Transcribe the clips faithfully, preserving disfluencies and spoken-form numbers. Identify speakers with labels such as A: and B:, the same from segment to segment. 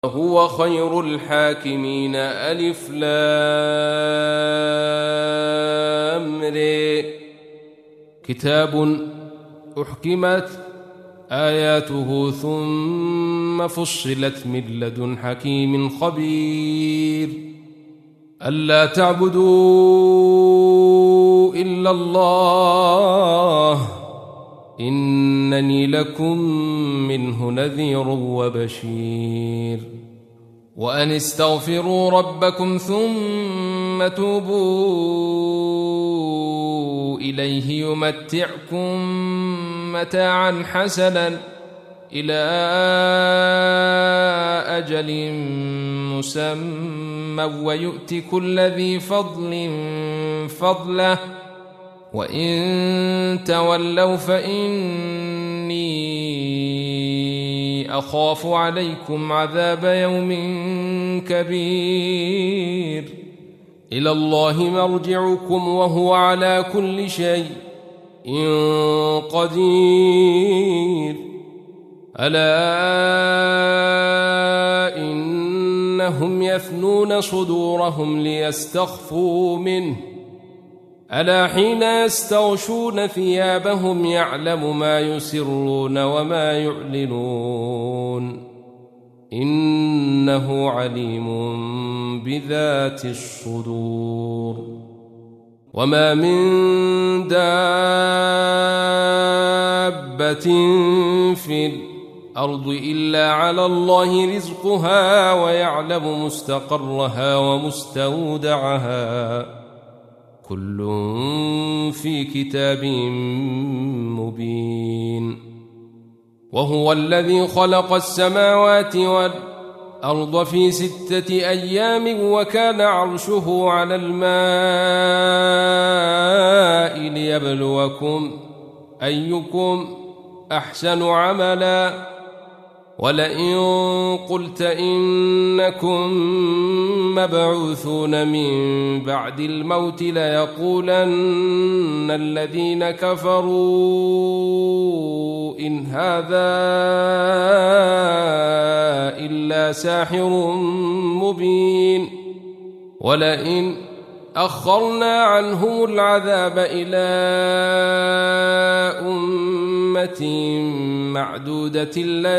A: هو خير الحاكمين. ألف لام ر. كتاب أحكمت آياته ثم فصلت من لدن حكيم خبير. ألا تعبدوا إلا الله إنني لكم منه نذير وبشير. وأن استغفروا ربكم ثم توبوا إليه يمتعكم متاعا حسنا إلى أجل مسمى ويؤت كل ذي فضل فضله وإن تولوا فإني أخاف عليكم عذاب يوم كبير. إلى الله مرجعكم وهو على كل شيء قدير. ألا إنهم يثنون صدورهم ليستخفوا منه ألا حين يستغشون ثيابهم يعلم ما يسرون وما يعلنون إنه عليم بذات الصدور. وما من دابة في الأرض إلا على الله رزقها ويعلم مستقرها ومستودعها كل في كتاب مبين. وهو الذي خلق السماوات والأرض في ستة أيام وكان عرشه على الماء ليبلوكم أيكم أحسن عملا. ولئن قلت إنكم مبعوثون من بعد الموت ليقولن الذين كفروا إن هذا إلا ساحر مبين. ولئن أخرنا عنهم العذاب إلى أمة معدودة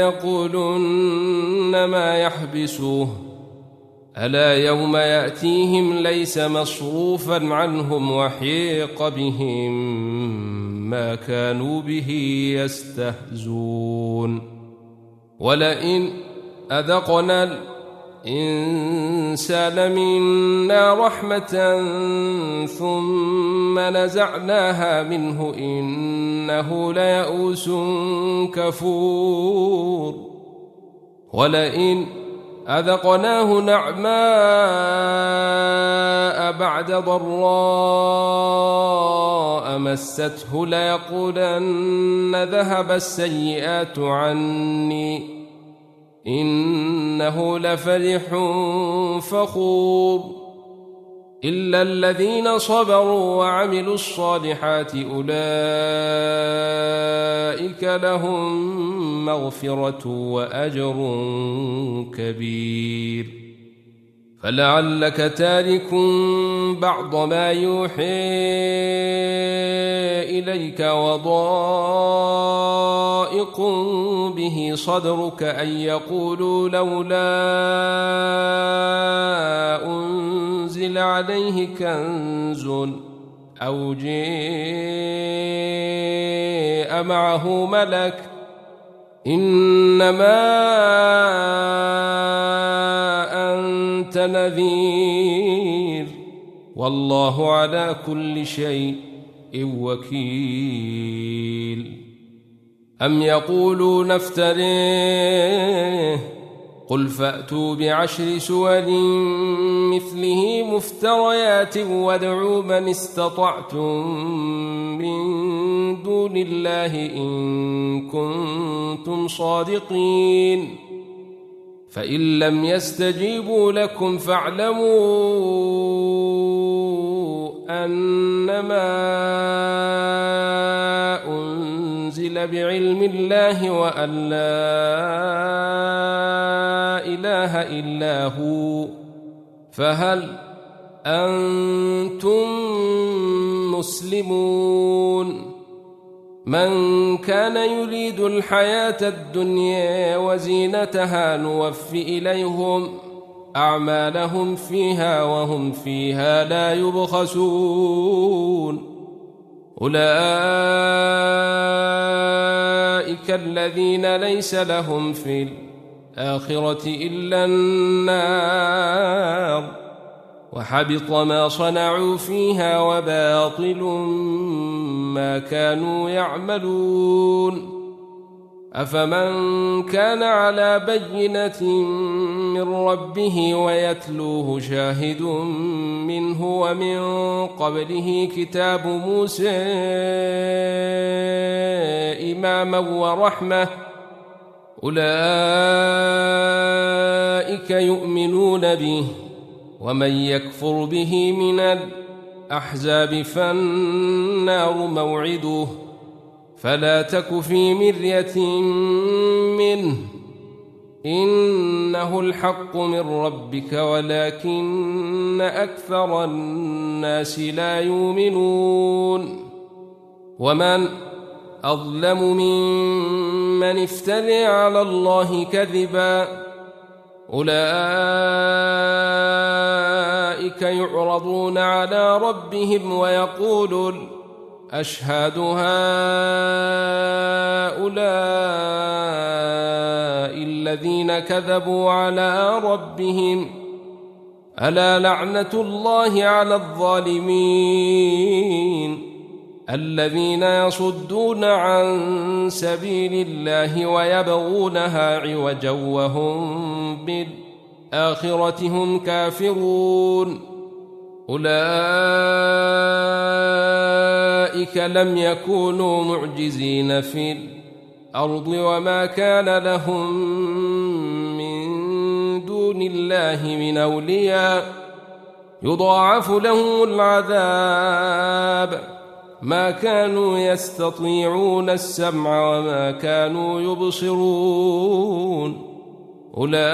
A: ليقولن ما يحبسوه ألا يوم يأتيهم ليس مصروفا عنهم وحيق بهم ما كانوا به يستهزون. ولئن أذقنا الإنسان منا رحمة ثم نزعناها منه إنه ليئوس كفور. ولئن أذقناه نعماء بعد ضراء مسته ليقولن ذهب السيئات عني إنه لفرح فخور. إلا الذين صبروا وعملوا الصالحات أولئك لهم مغفرة وأجر كبير. فلعلك تارك بعض ما يوحي إليك وضائق به صدرك أن يقولوا لولا أنزل عليه كنز أو جاء معه ملك إنما أنت نذير والله على كل شيء وكيل. أم يقولون افتريه قل فأتوا بعشر سور مثله مفتريات وادعوا من استطعتم من دون الله إن كنتم صادقين. فإن لم يستجيبوا لكم فاعلموا أنما أنزل بعلم الله وأن لا إله إلا هو فهل أنتم مسلمون من كان يريد الحياة الدنيا وزينتها نوف إليهم أعمالهم فيها وهم فيها لا يبخسون أولئك الذين ليس لهم في الآخرة إلا النار وحبط ما صنعوا فيها وباطل ما كانوا يعملون أفمن كان على بينة من ربه ويتلوه شاهد منه ومن قبله كتاب موسى إماما ورحمة أولئك يؤمنون به ومن يكفر به من الأحزاب فالنار موعده فلا تك في مرية منه إنه الحق من ربك ولكن أكثر الناس لا يؤمنون ومن أظلم ممن افترى على الله كذبا أولئك يعرضون على ربهم ويقول أشهد هؤلاء الذين كذبوا على ربهم ألا لعنة الله على الظالمين الذين يصدون عن سبيل الله ويبغونها عوجا وهم بالآخرة هم كافرون أولئك لم يكونوا معجزين في الأرض وما كان لهم من دون الله من أولياء يضاعف لهم العذاب ما كانوا يستطيعون السمع وما كانوا يبصرون أولئك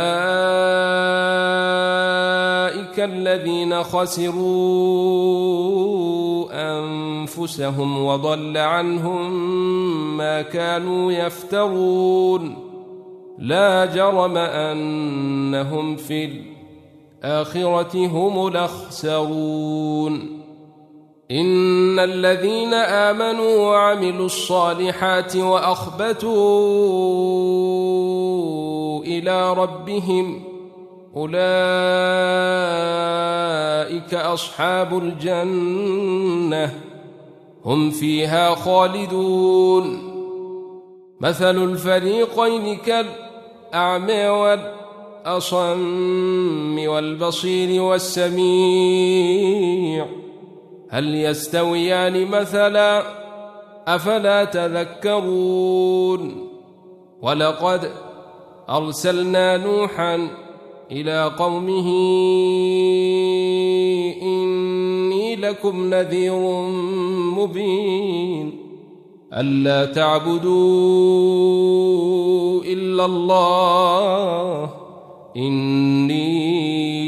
A: الذين خسروا أنفسهم وضل عنهم ما كانوا يفترون لا جرم أنهم في الآخرة هم الأخسرون إن الذين آمنوا وعملوا الصالحات وأخبتوا إلى ربهم أولئك أصحاب الجنة هم فيها خالدون مثل الفريقين كالأعمى والأصم والبصير والسميع هل يستويان مثلا أفلا تذكرون ولقد أرسلنا نوحا إلى قومه إني لكم نذير مبين ألا تعبدوا إلا الله إني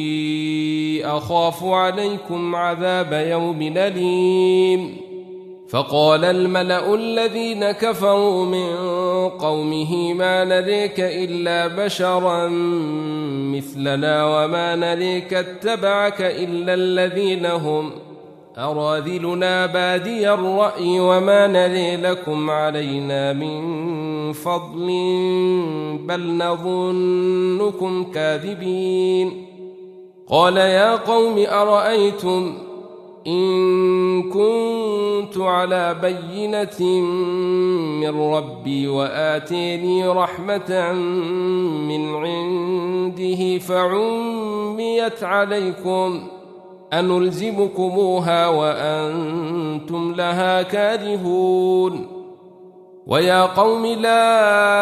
A: أخاف عليكم عذاب يوم أليم فقال الملأ الذين كفروا من قومه ما نريك إلا بشرا مثلنا وما نريك اتبعك إلا الذين هم أراذلنا بادي الرأي وما نري لكم علينا من فضل بل نظنكم كاذبين قال يا قوم أرأيتم إن كنت على بينة من ربي وآتيني رحمة من عنده فعميت عليكم أنلزمكموها وأنتم لها كارهون ويا قوم لا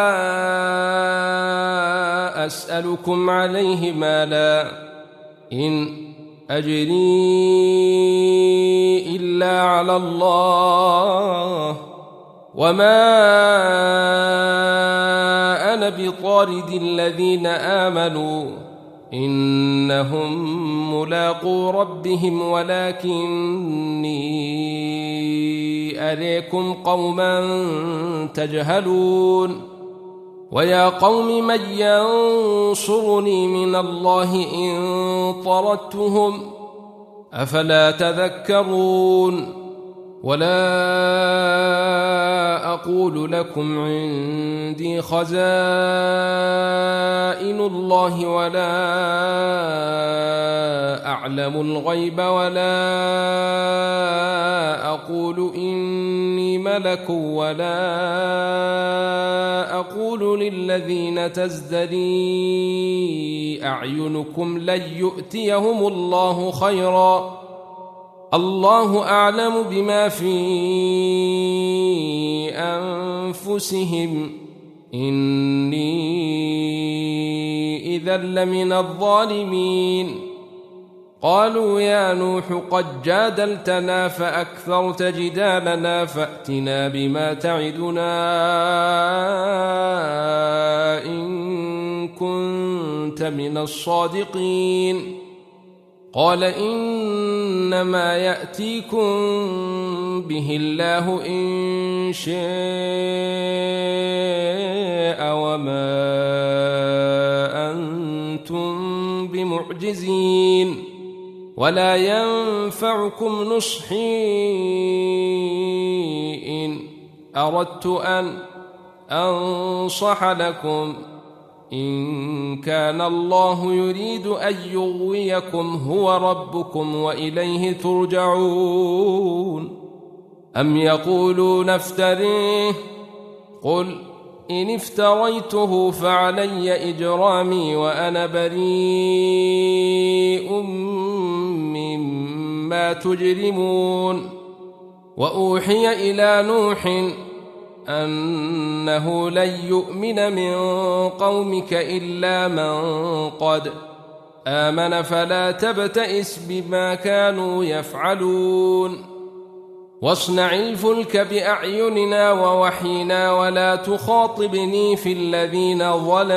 A: أسألكم عليه مالا إن أجري إلا على الله وما أنا بطارد الذين آمنوا إنهم ملاقو ربهم ولكني أريكم قوما تجهلون ويا قوم من ينصرني من الله إن طردتهم أفلا تذكرون ولا أقول لكم عندي خزائن الله ولا أعلم الغيب ولا أقول إني ملك ولا أقول للذين تزدري أعينكم لن يؤتيهم الله خيرا الله أعلم بما في أنفسهم إني إذا لمن الظالمين قالوا يا نوح قد جادلتنا فأكثرت جدالنا فأتنا بما تعدنا إن كنت من الصادقين قال إنما يأتيكم به الله إن شاء وما أنتم بمعجزين ولا ينفعكم نصحي إن أردت أن أنصح لكم إن كان الله يريد أن يغويكم هو ربكم وإليه ترجعون أم يقولون افتريه قل إن افتريته فعلي إجرامي وأنا بريء مما تجرمون وأوحي إلى نوح أنه لن يؤمن من قومك إلا من قد آمن فلا تبتئس بما كانوا يفعلون واصنع الفلك بأعيننا ووحينا ولا تخاطبني في الذين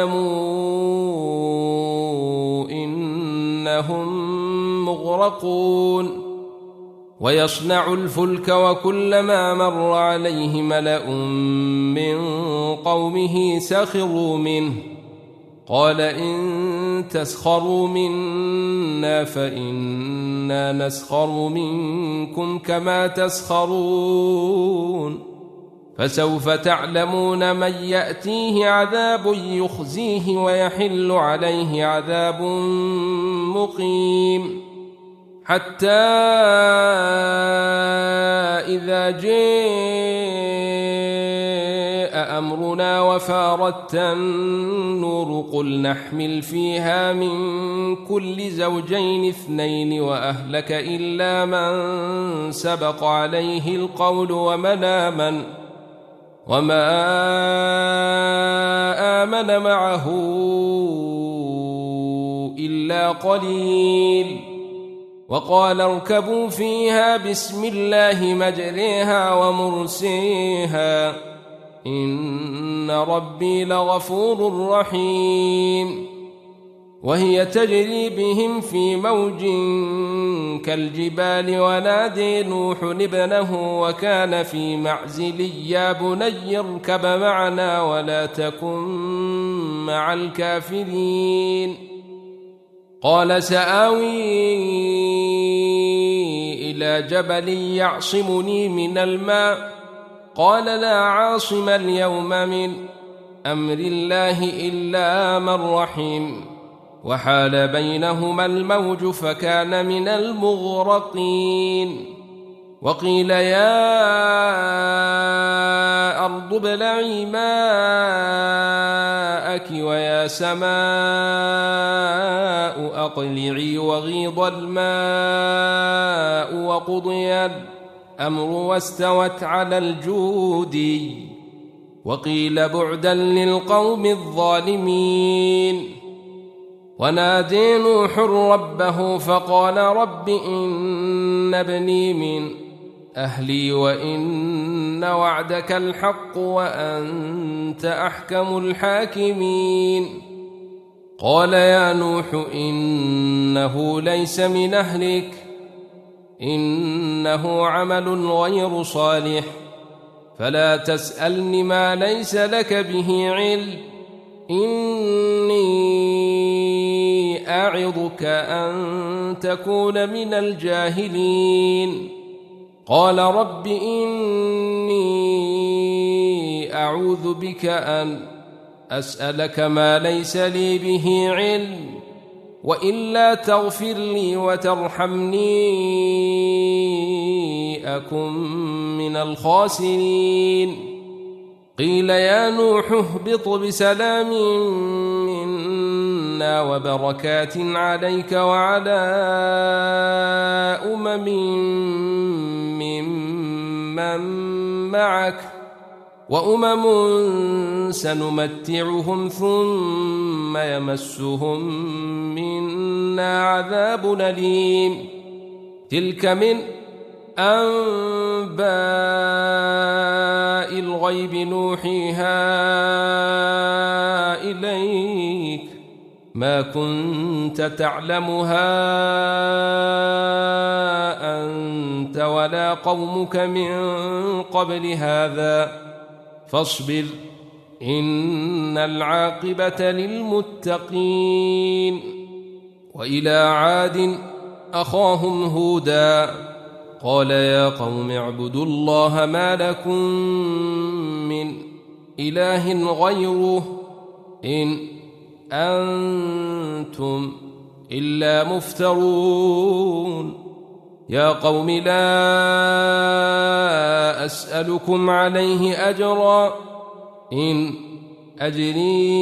A: ظلموا إنهم مغرقون ويصنع الفلك وكلما مر عليه ملأ من قومه سخروا منه قال إن تسخروا منا فإنا نسخر منكم كما تسخرون فسوف تعلمون من يأتيه عذاب يخزيه ويحل عليه عذاب مقيم حتى إذا جاء أمرنا وفارت النور قل نحمل فيها من كل زوجين اثنين وأهلك إلا من سبق عليه القول ومن آمن وما آمن معه إلا قليل وقال اركبوا فيها بسم الله مجريها ومرسيها إن ربي لغفور رحيم وهي تجري بهم في موج كالجبال ونادي نوح ابنه وكان في معزل يا بني اركب معنا ولا تكن مع الكافرين قال سآوي إلى جبل يعصمني من الماء قال لا عاصم اليوم من أمر الله إلا من رحم وحال بينهما الموج فكان من المغرقين وقيل يا أرض ابلعي ماءك ويا سماء أقلعي وغيض الماء وقضي الأمر واستوت على الجود وقيل بعدا للقوم الظالمين ونادي نوح ربه فقال رب إن ابني من أهلي وإن إن وعدك الحق وأنت أحكم الحاكمين قال يا نوح إنه ليس من أهلك إنه عمل غير صالح فلا تسألني ما ليس لك به علم إني أعظك أن تكون من الجاهلين قال رب إني أعوذ بك أن أسألك ما ليس لي به علم وإلا تغفر لي وترحمني أكن من الخاسرين قيل يا نوح اهبط بسلام منا وبركات عليك وعلى أمم ممن معك وأمم سنمتعهم ثم يمسهم منا عذاب أليم تلك من أنباء الغيب نوحيها إليك ما كنت تعلمها أنت ولا قومك من قبل هذا فاصبر إن العاقبة للمتقين وإلى عاد أخاهم هودا قال يا قوم اعبدوا الله ما لكم من إله غيره إن أنتم إلا مفترون يا قوم لا أسألكم عليه أجرا إن أجري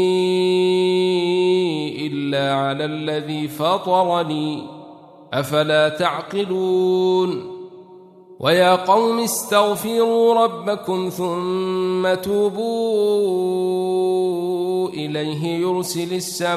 A: إلا على الذي فطرني أفلا تعقلون ويا قوم استغفروا ربكم ثم توبوا إليه يرسل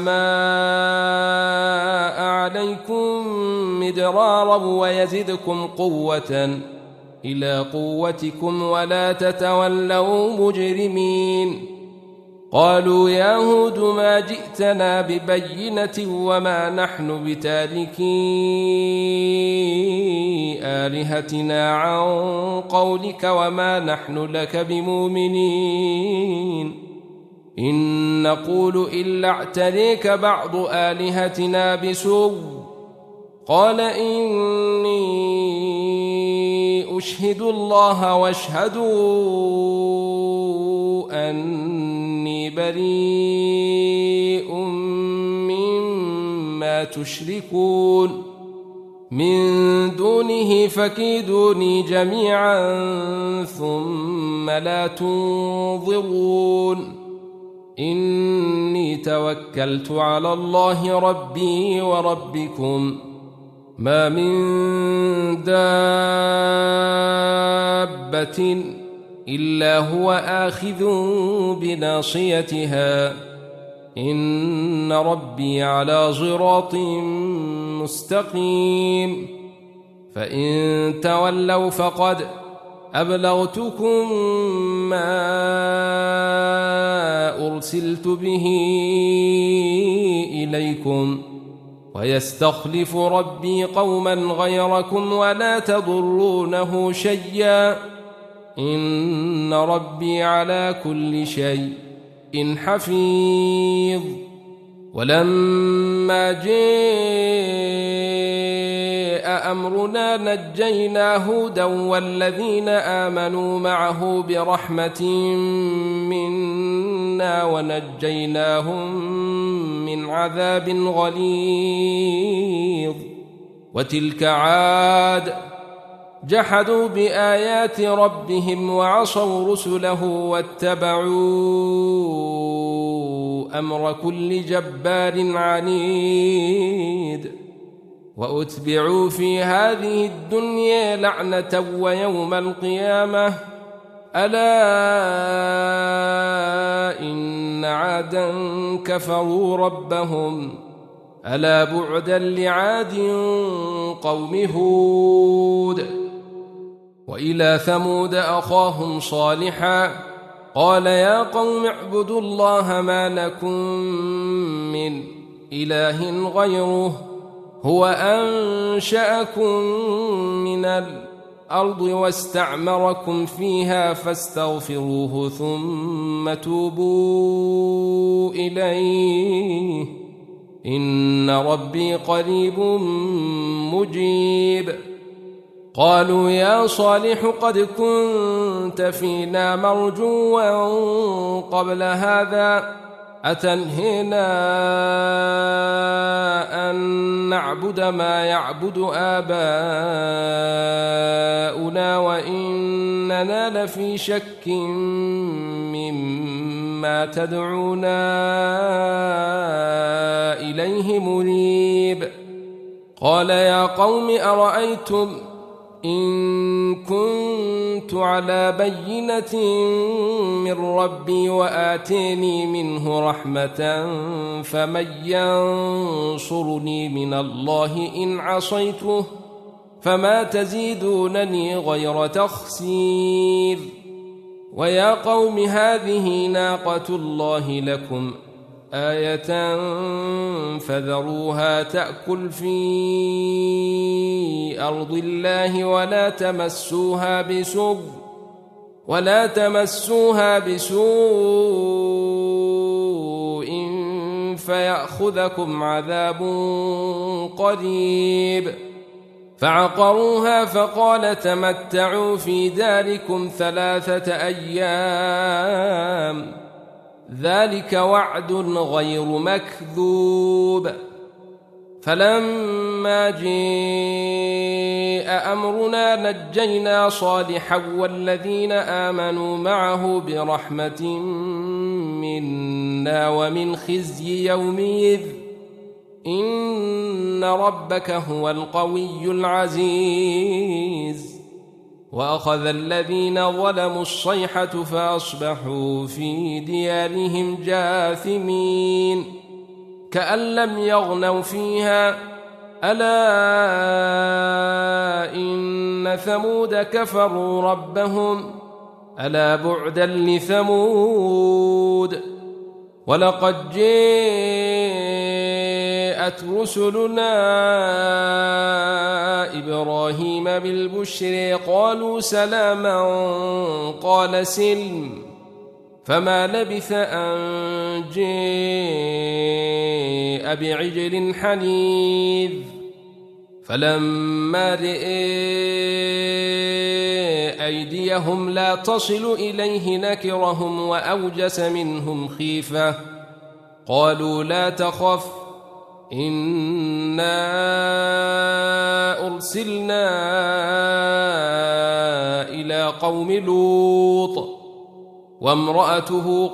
A: السماء عليكم مدرارا ويزدكم قوة إلى قوتكم ولا تتولوا مجرمين قالوا يا هود ما جئتنا ببينة وما نحن بتاركي آلهتنا عن قولك وما نحن لك بمؤمنين إن نقول إلا اعتريك بعض آلهتنا بسوء قال إني أشهد الله واشهدوا أني بريء مما تشركون من دونه فكيدوني جميعا ثم لا تنظرون إني توكلت على الله ربي وربكم ما من دابة إلا هو آخذ بناصيتها إن ربي على صراط مستقيم فإن تولوا فقد أبلغتكم ما أرسلت به إليكم ويستخلف ربي قوما غيركم ولا تضرونه شيئا إن ربي على كل شيء حفيظ ولما جاء أمرنا نجينا هودا والذين آمنوا معه برحمة منا ونجيناهم من عذاب غليظ وتلك عاد جحدوا بآيات ربهم وعصوا رسله واتبعوا أمر كل جبار عنيد وأتبعوا في هذه الدنيا لعنة ويوم القيامة ألا إن عادا كفروا ربهم ألا بعدا لعاد قوم هود وإلى ثمود أخاهم صالحا قال يا قوم اعبدوا الله ما لكم من إله غيره هو أنشأكم من الأرض واستعمركم فيها فاستغفروه ثم توبوا إليه إن ربي قريب مجيب. قالوا يا صالح قد كنت فينا مرجوا قبل هذا أتنهينا أن نعبد ما يعبد آباؤنا وإننا لفي شك مما تدعونا إليه مريب. قال يا قوم أرأيتم إن كنت على بينة من ربي وآتيني منه رحمة فمن ينصرني من الله إن عصيته فما تزيدونني غير تخسير. ويا قوم هذه ناقة الله لكم آية فذروها تأكل في أرض الله ولا تمسوها بسوء ولا تمسوها بسوء فيأخذكم عذاب قريب. فعقروها فقال تمتعوا في داركم ثلاثة أيام ذلك وعد غير مكذوب. فلما جاء أمرنا نجينا صالحا والذين آمنوا معه برحمة منا ومن خزي يومئذ إن ربك هو القوي العزيز. وأخذ الذين ظلموا الصيحة فأصبحوا في ديارهم جاثمين كأن لم يغنوا فيها ألا إن ثمود كفروا ربهم ألا بعدا لثمود. ولقد جاءت رسلنا إبراهيم بالبشر قالوا سلاما قال سلم فما لبث أن جاء بعجل حنيذ. فلما رئي أيديهم لا تصل إليه نكرهم وأوجس منهم خيفة قالوا لا تخف إنا أرسلنا إلى قوم لوط وامرأته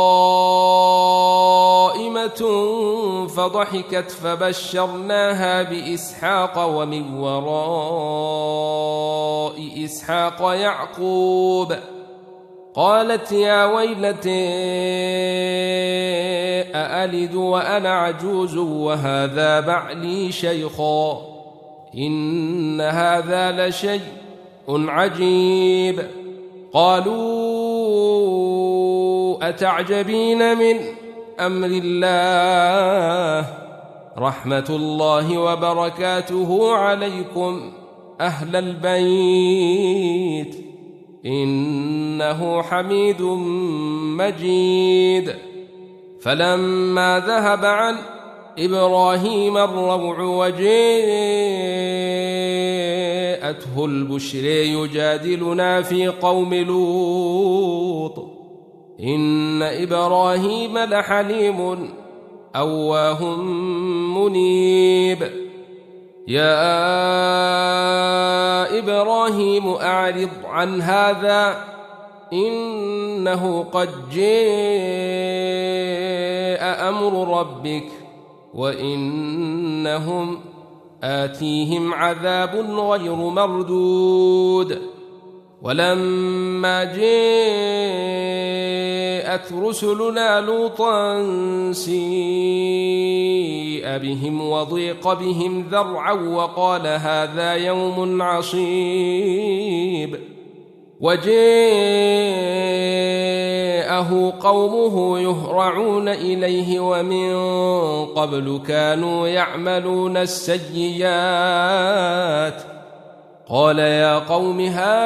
A: قائمة فضحكت فبشرناها بإسحاق ومن وراء إسحاق يعقوب قالت يا ويلتي أألد وأنا عجوز وهذا بعلي شيخا إن هذا لشيء عجيب. قالوا أتعجبين من أمر الله رحمة الله وبركاته عليكم أهل البيت إنه حميد مجيد. فلما ذهب عن إبراهيم الروع وجاءته البشر يجادلنا في قوم لوط إن إبراهيم لحليم أواه منيب. يا إبراهيم أعرض عن هذا إنه قد جاء أمر ربك وإنهم آتيهم عذاب غير مردود. ولما جاءت رسلنا لوطا سيء بهم وضيق بهم ذرعا وقال هذا يوم عصيب وجاءه قومه يهرعون إليه ومن قبل كانوا يعملون السيئات قال يا قوم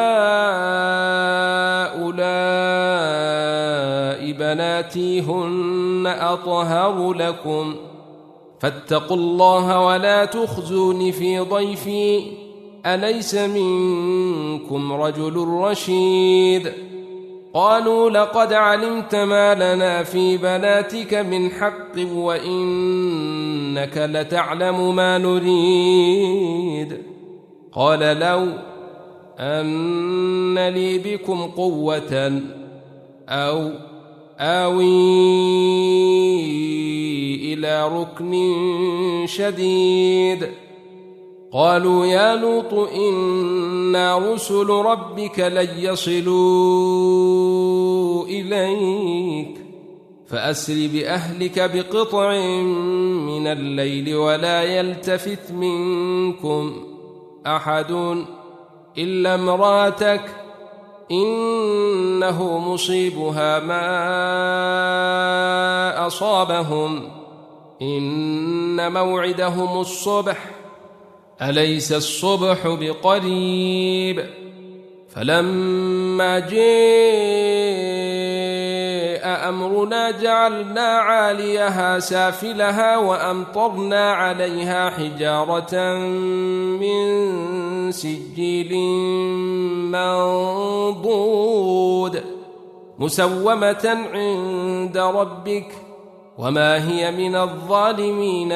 A: هؤلاء بناتي هن أطهر لكم فاتقوا الله ولا تخزوني في ضيفي أليس منكم رجل رشيد قالوا لقد علمت ما لنا في بناتك من حق وإنك لتعلم ما نريد قال لو أن لي بكم قوة أو آوي إلى ركن شديد قالوا يا لوط إنا رسل ربك لن يصلوا إليك فأسر بأهلك بقطع من الليل ولا يلتفت منكم أحد إلا امرأتك إنه مصيبها ما أصابهم إن موعدهم الصبح أليس الصبح بقريب فلما جاء أمرنا جعلنا عاليها سافلها وأمطرنا عليها حجارة من سجيل منضود مسومة عند ربك وما هي من الظالمين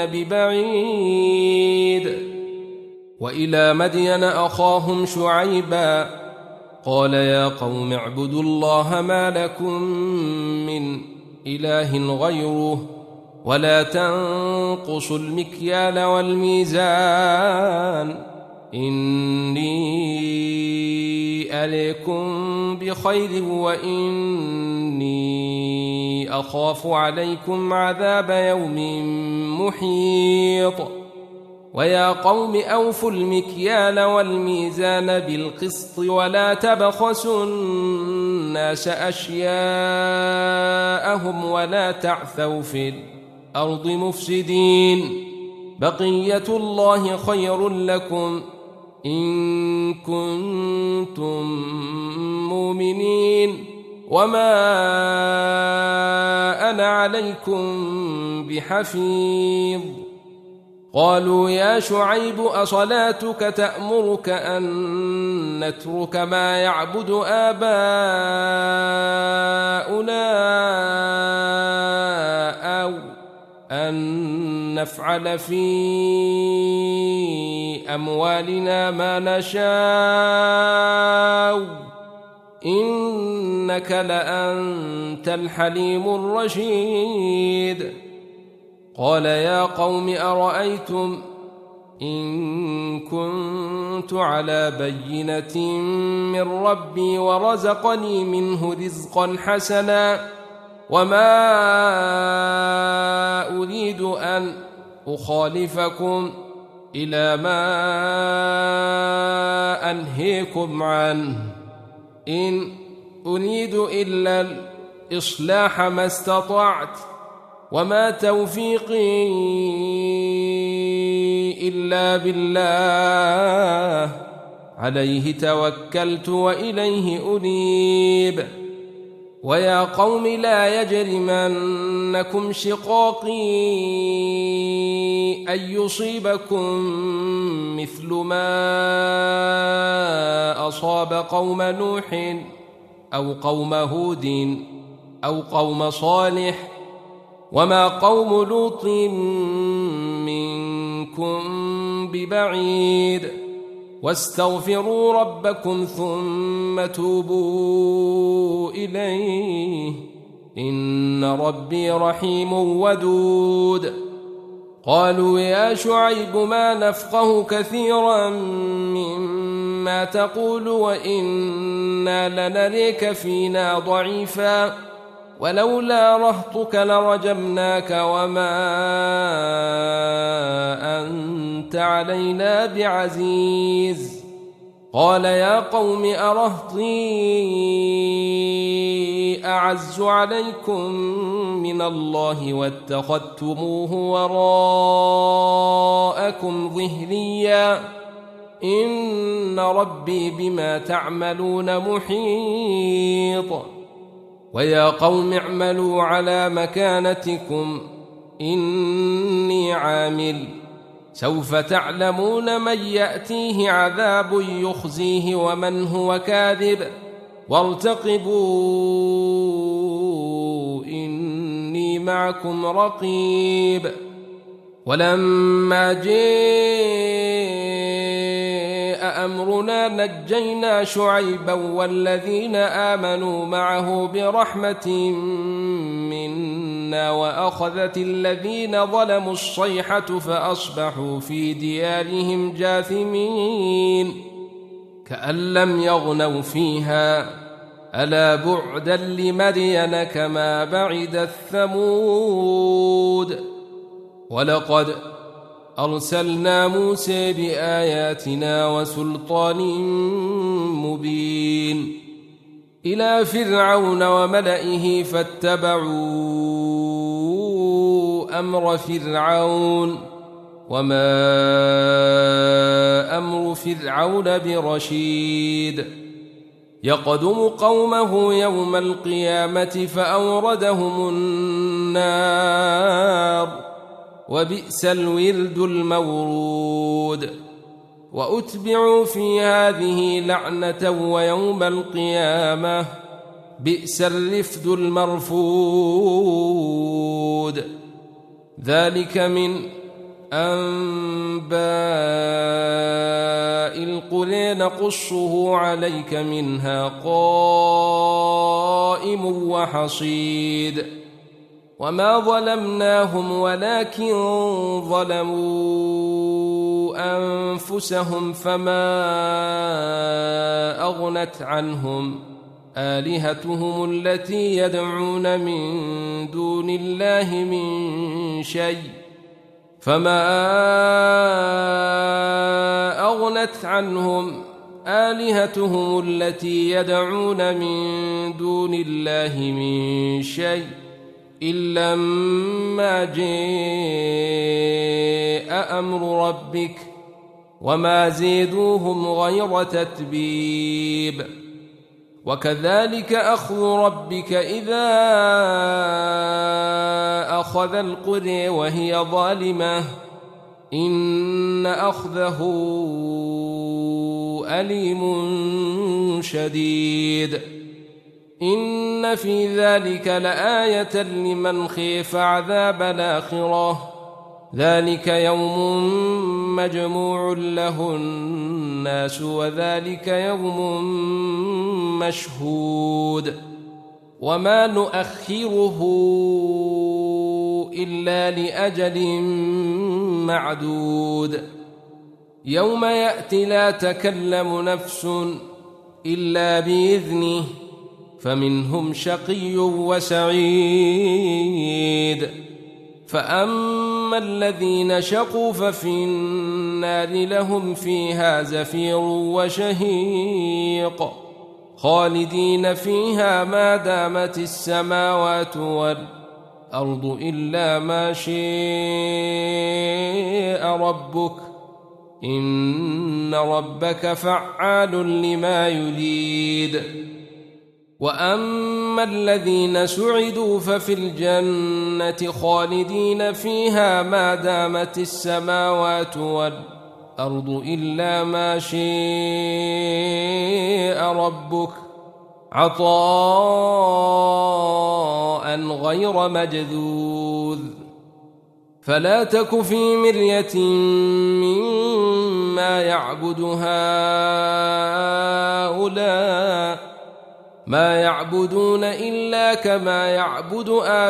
A: ببعيد وإلى مدين أخاهم شعيبا قال يا قوم اعبدوا الله ما لكم من إله غيره ولا تنقصوا المكيال والميزان إني أريكم بخير وإني أخاف عليكم عذاب يوم محيط ويا قوم أوفوا المكيال والميزان بالقسط ولا تبخسوا الناس أشياءهم ولا تعثوا في الأرض مفسدين بقية الله خير لكم إن كنتم مؤمنين وما أنا عليكم بحفيظ قالوا يا شعيب أصلاتك تأمرك أن نترك ما يعبد آباؤنا أو أن نفعل في أموالنا ما نشاء إنك لأنت الحليم الرشيد قال يا قوم أرأيتم إن كنت على بينة من ربي ورزقني منه رزقا حسنا وما أريد أن أخالفكم إلى ما أنهيكم عنه إن أريد إلا الإصلاح ما استطعت وما توفيقي إلا بالله عليه توكلت وإليه أنيب ويا قوم لا يجرمنكم شقاقي أن يصيبكم مثل ما أصاب قوم نوح أو قوم هود أو قوم صالح وما قوم لوط منكم ببعيد واستغفروا ربكم ثم توبوا إليه إن ربي رحيم ودود قالوا يا شعيب ما نفقه كثيرا مما تقول وإنا لنريك فينا ضعيفا ولولا رهطك لرجمناك وما أنت علينا بعزيز قال يا قوم أرهطي أعز عليكم من الله واتخذتموه وراءكم ظهريا إن ربي بما تعملون محيط ويا قوم اعملوا على مكانتكم إني عامل سوف تعلمون من يأتيه عذاب يخزيه ومن هو كاذب وارتقبوا إني معكم رقيب ولما جاء أمرنا نجينا شعيبا والذين آمنوا معه برحمة منا وأخذت الذين ظلموا الصيحة فأصبحوا في ديارهم جاثمين كأن لم يغنوا فيها ألا بعدا لمدين كما بعد الثمود ولقد أرسلنا موسى بآياتنا وسلطان مبين إلى فرعون وملئه فاتبعوا أمر فرعون وما أمر فرعون برشيد يقدم قومه يوم القيامة فأوردهم النار وبئس الورد المورود وأتبعوا في هذه لعنة ويوم القيامة بئس الرفد المرفود ذلك من أنباء القرى نقصه عليك منها قائم وحصيد وما ظلمناهم ولكن ظلموا أنفسهم فما أغنت عنهم آلهتهم التي يدعون من دون الله من شيء فما أغنت عنهم آلهتهم التي يدعون من دون الله من شيء إلا ما جاء أمر ربك وما زيدوهم غير تتبيب وكذلك أخذ ربك إذا أخذ القرى وهي ظالمة إن أخذه أليم شديد إن في ذلك لآية لمن خيف عذاب الآخرة ذلك يوم مجموع له الناس وذلك يوم مشهود وما نؤخره إلا لأجل معدود يوم يأتي لا تكلم نفس إلا بإذنه فمنهم شقي وسعيد فأما الذين شقوا ففي النار لهم فيها زفير وشهيق خالدين فيها ما دامت السماوات والأرض إلا ما شاء ربك إن ربك فعال لما يريد وأما الذين سعدوا ففي الجنة خالدين فيها ما دامت السماوات والأرض إلا ما شاء ربك عطاء غير مجذوذ فلا تك في مرية مما يعبد هؤلاء ما يعبدون إلا كما يعبد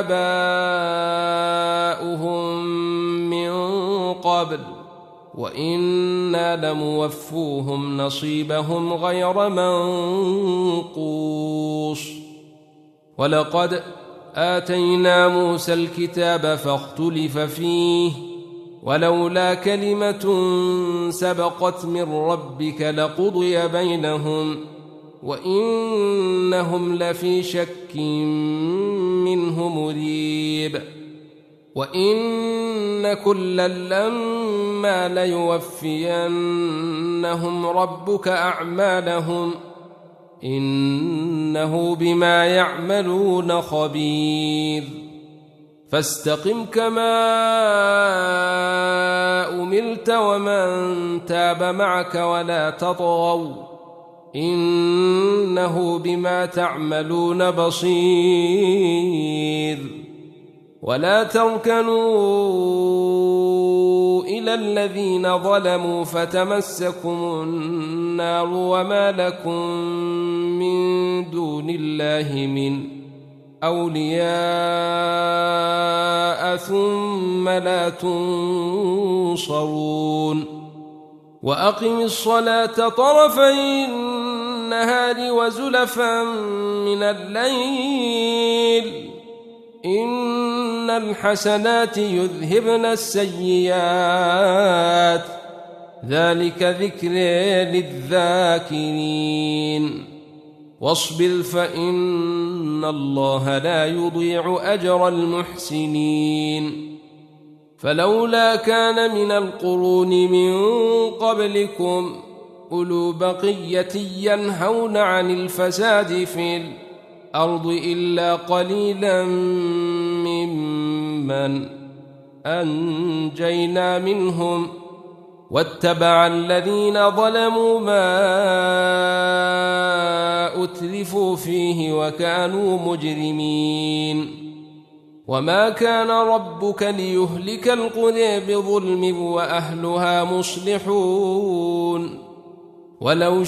A: آباؤهم من قبل وإنا لموفوهم نصيبهم غير منقوص ولقد آتينا موسى الكتاب فاختلف فيه ولولا كلمة سبقت من ربك لقضي بينهم وإنهم لفي شك منه مريب وإن كلا لما ليوفينهم ربك أعمالهم إنه بما يعملون خبير فاستقم كما أمرت ومن تاب معك ولا تطغوا إنه بما تعملون بصير ولا تركنوا إلى الذين ظلموا فتمسكم النار وما لكم من دون الله من أولياء ثم لا تنصرون وأقم الصلاة طرفي النهار وزلفا من الليل إن الحسنات يذهبن السيئات ذلك ذكر للذاكرين واصبر فإن الله لا يضيع أجر المحسنين فلولا كان من القرون من قبلكم أولو بقية ينهون عن الفساد في الأرض إلا قليلا ممن أنجينا منهم واتبع الذين ظلموا ما أترفوا فيه وكانوا مجرمين وما كان ربك ليهلك القرى بظلم وأهلها مصلحون ولو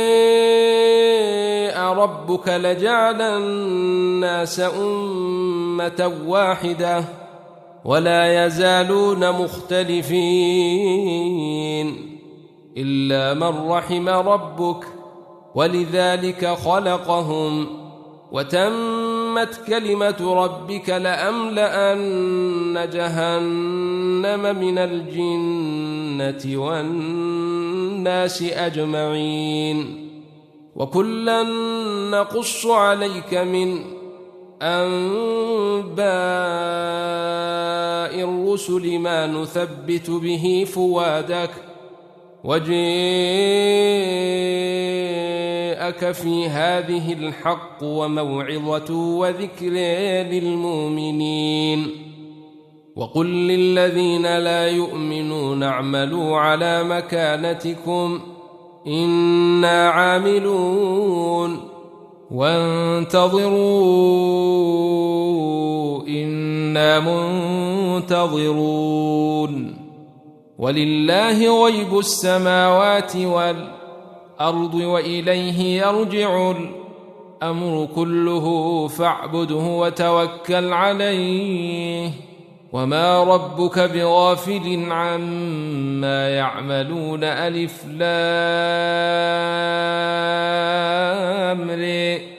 A: شاء ربك لجعل الناس أمة واحدة ولا يزالون مختلفين إلا من رحم ربك ولذلك خلقهم وتمت كلمة ربك لأملأن جهنم من الجنة والناس أجمعين وكلا نقص عليك من أنباء الرسل ما نثبت به فؤادك وجاءك في هذه الحق وموعظة وذكر للمؤمنين وقل للذين لا يؤمنون اعملوا على مكانتكم إنا عاملون وانتظروا إنا منتظرون ولله غيب السماوات والأرض وإليه يرجع الأمر كله فاعبده وتوكل عليه وما ربك بغافل عما يعملون ألف لام ر